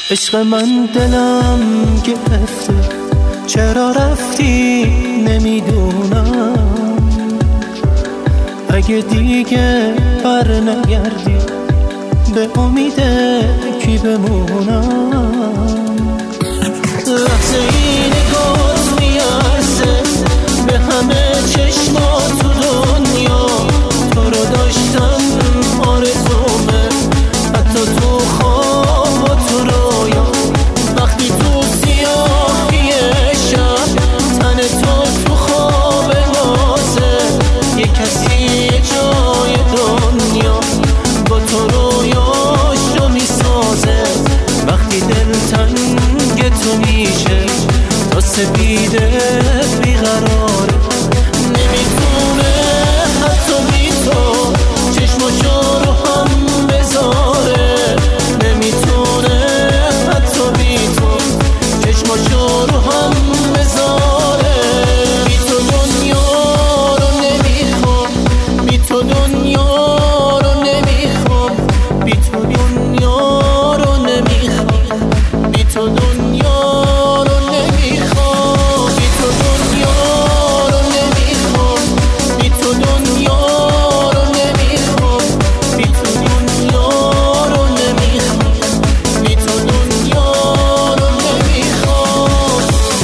عشق من دلم گرفته، چرا رفتی نمیدونم. اگه دیگه بر نگردی به امید کی بمونم. لحظه این نگات میارزه به همه چشمات تو دنیا. تو رو داشتم آرزومه، حتی تو خواب و تو رویا. وقتی تو سیاهی شب تن تو خواب نازه، یه کسی جای دنیا با تو رویاشو میسازه. وقتی دل تنگ تو میشه تا سپیده بیقراره، نمیتونه حتی بی تو چشماشو رو هم بذاره. نمیتونه حتی بی تو چشماشو رو هم بذاره. بی تو دنیا رو نمیخوام، بی تو دنیا رو نمیخوام، بی تو دنیا رو نمیخوام، بی تو دنیا رو نمیخوام، بی تو دنیا رو نمیخوام، بی تو دنیا رو نمیخوام، بی تو دنیا رو نمیخوام، بی تو دنیا رو نمیخوام.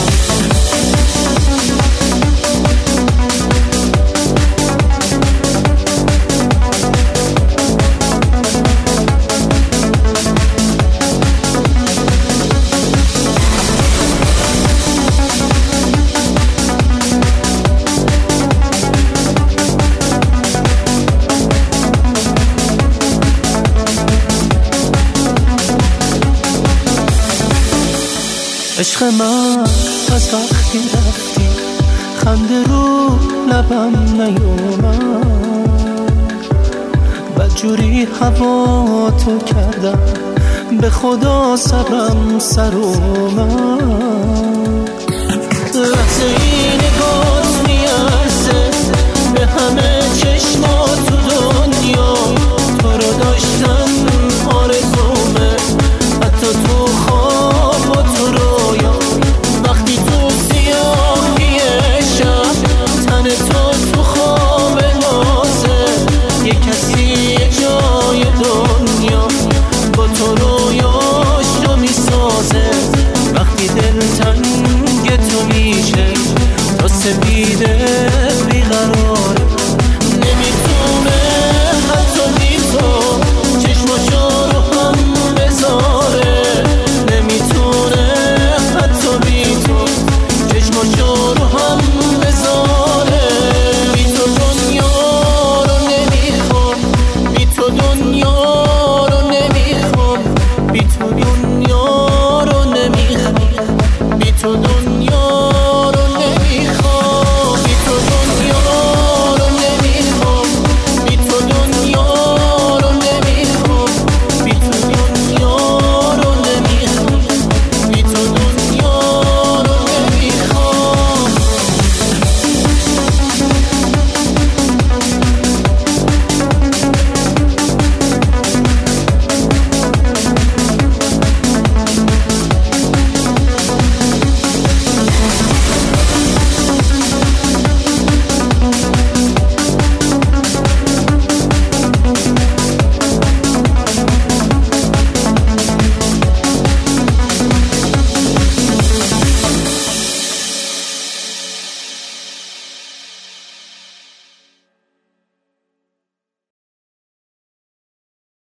عشق من از وقتی رفتی خنده رو لبم نیومد. بدجوری هوا تو کردم، به خدا صبرم سر اومد. لحظه این نگات میارزه به همه چشمات تو